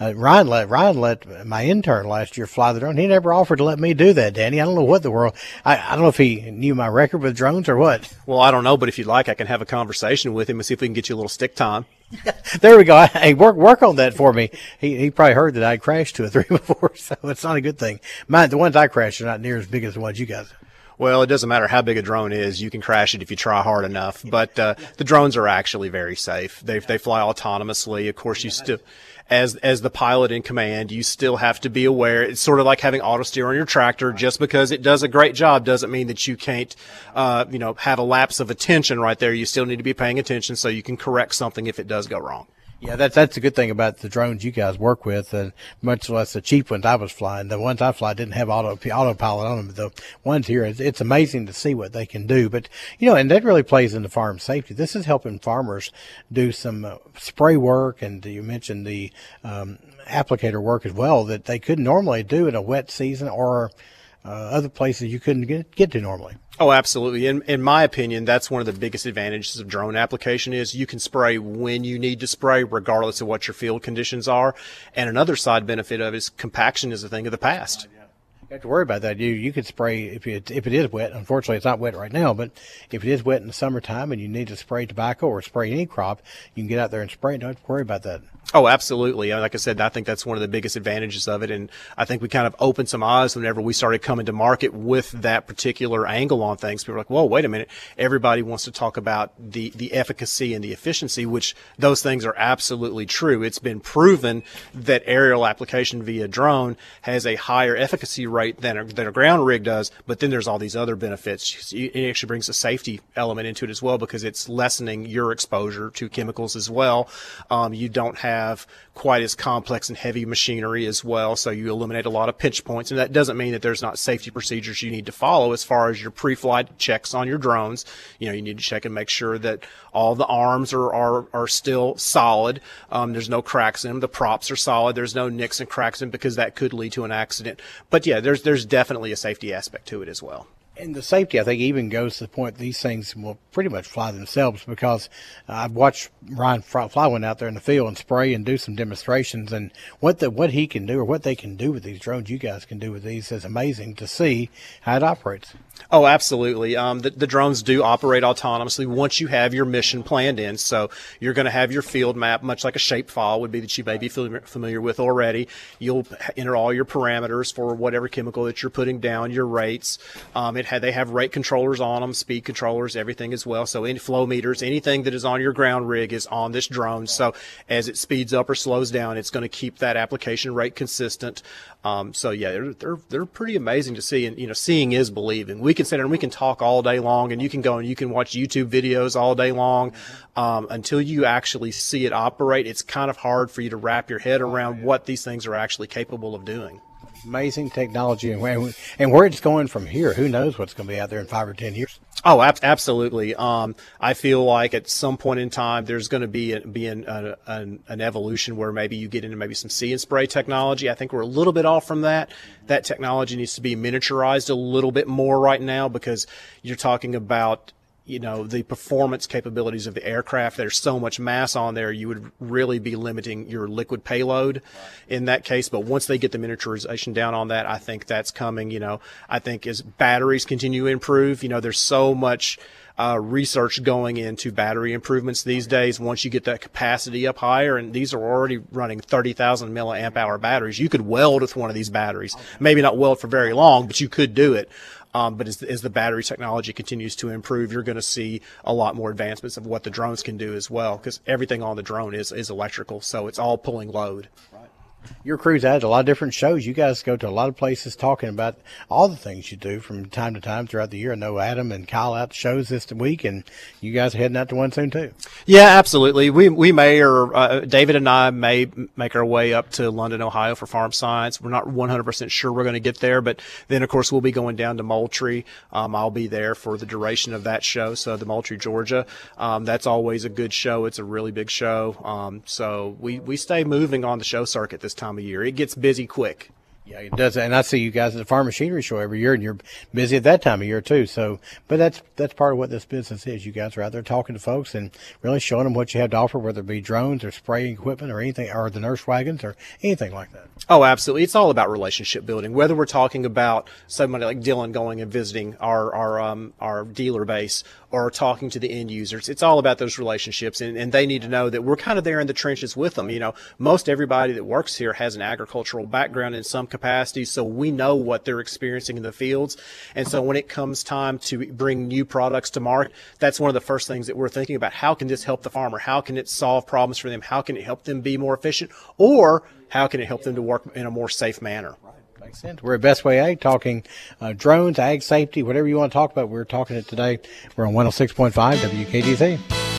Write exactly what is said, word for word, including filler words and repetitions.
Uh, Ryan let Ryan let my intern last year fly the drone. He never offered to let me do that, Danny. I don't know what the world. I, I don't know if he knew my record with drones or what. Well, I don't know, but if you'd like, I can have a conversation with him and see if we can get you a little stick time. There we go. Hey, work work on that for me. He he probably heard that I crashed two or three before, so it's not a good thing. Mine, the ones I crashed are not near as big as the ones you guys. Well, it doesn't matter how big a drone is. You can crash it if you try hard enough. But uh, the drones are actually very safe. They they fly autonomously. Of course, you still, as as the pilot in command, you still have to be aware. It's sort of like having auto steer on your tractor. Just because it does a great job doesn't mean that you can't, uh, you know, have a lapse of attention right there. You still need to be paying attention so you can correct something if it does go wrong. Yeah, that's that's a good thing about the drones you guys work with, and much less the cheap ones I was flying. The ones I fly didn't have auto autopilot on them. The ones here, it's, it's amazing to see what they can do. But you know, and that really plays into farm safety. This is helping farmers do some uh, spray work, and you mentioned the um, applicator work as well that they couldn't normally do in a wet season or uh, other places you couldn't get get to normally. Oh, absolutely. In, in my opinion, that's one of the biggest advantages of drone application is you can spray when you need to spray, regardless of what your field conditions are. And another side benefit of it is compaction is a thing of the past. You have to worry about that. You you could spray if it if it is wet. Unfortunately, it's not wet right now. But if it is wet in the summertime and you need to spray tobacco or spray any crop, you can get out there and spray. Don't have to worry about that. Oh, absolutely. Like I said, I think that's one of the biggest advantages of it. And I think we kind of opened some eyes whenever we started coming to market with that particular angle on things. People were like, whoa, wait a minute. Everybody wants to talk about the, the efficacy and the efficiency, which those things are absolutely true. It's been proven that aerial application via drone has a higher efficacy rate than a, than a ground rig does. But then there's all these other benefits. It actually brings a safety element into it as well because it's lessening your exposure to chemicals as well. Um, you don't have have quite as complex and heavy machinery as well, so you eliminate a lot of pinch points. And that doesn't mean that there's not safety procedures you need to follow as far as your pre-flight checks on your drones. You know, you need to check and make sure that all the arms are are, are still solid. Um, there's no cracks in them. The props are solid. There's no nicks and cracks in them because that could lead to an accident. But yeah, there's there's definitely a safety aspect to it as well. And the safety, I think, even goes to the point these things will pretty much fly themselves because uh, I've watched Ryan fly one out there in the field and spray and do some demonstrations. And what the what he can do or what they can do with these drones, you guys can do with these, is amazing to see how it operates. Oh, absolutely. Um, the, the drones do operate autonomously once you have your mission planned in. So you're going to have your field map, much like a shapefile would be that you may be familiar with already. You'll enter all your parameters for whatever chemical that you're putting down, your rates. Um, it had, they have rate controllers on them, speed controllers, everything as well. So any flow meters, anything that is on your ground rig is on this drone. So as it speeds up or slows down, it's going to keep that application rate consistent. Um, so yeah, they're, they're, they're pretty amazing to see. And, you know, seeing is believing. We can sit there and we can talk all day long, and you can go and you can watch YouTube videos all day long. Um, until you actually see it operate, it's kind of hard for you to wrap your head around what these things are actually capable of doing. Amazing technology, and where, and where it's going from here, who knows what's going to be out there in five or ten years. Oh, ab- absolutely. Um, I feel like at some point in time, there's going to be, a, be an, a, an, an evolution where maybe you get into maybe some see and spray technology. I think we're a little bit off from that. That technology needs to be miniaturized a little bit more right now because you're talking about, you know, the performance capabilities of the aircraft. There's so much mass on there, you would really be limiting your liquid payload in that case. But once they get the miniaturization down on that, I think that's coming. You know, I think as batteries continue to improve, you know, there's so much uh, research going into battery improvements these days. Once you get that capacity up higher, and these are already running thirty thousand milliamp hour batteries, you could weld with one of these batteries. Maybe not weld for very long, but you could do it. Um, but as, as the battery technology continues to improve, you're going to see a lot more advancements of what the drones can do as well, because everything on the drone is, is electrical, so it's all pulling load. Right. Your crew's at a lot of different shows. You guys go to a lot of places talking about all the things you do from time to time throughout the year. I know Adam and Kyle out to shows this week, and you guys are heading out to one soon too. Yeah, absolutely. We we may, or uh, David and I may make our way up to London, Ohio for Farm Science. We're not one hundred percent sure we're going to get there, but then of course we'll be going down to Moultrie. Um, I'll be there for the duration of that show. So the Moultrie, Georgia. Um, that's always a good show. It's a really big show. Um, so we we stay moving on the show circuit this time of year. It gets busy quick. Yeah, it does. And I see you guys at the Farm Machinery Show every year, and you're busy at that time of year too. So, but that's that's part of what this business is. You guys are out there talking to folks and really showing them what you have to offer, whether it be drones or spraying equipment or anything, or the nurse wagons or anything like that. Oh, absolutely. It's all about relationship building. Whether we're talking about somebody like Dylan going and visiting our our um, our dealer base, or talking to the end users, it's all about those relationships, and, and they need to know that we're kind of there in the trenches with them. You know, most everybody that works here has an agricultural background in some capacity, so we know what they're experiencing in the fields. And so when it comes time to bring new products to market, that's one of the first things that we're thinking about. How can this help the farmer? How can it solve problems for them? How can it help them be more efficient? Or how can it help them to work in a more safe manner? Makes sense. We're at Best Way Ag talking uh, drones, ag safety, whatever you want to talk about. We're talking it today. We're on one oh six point five W K D C.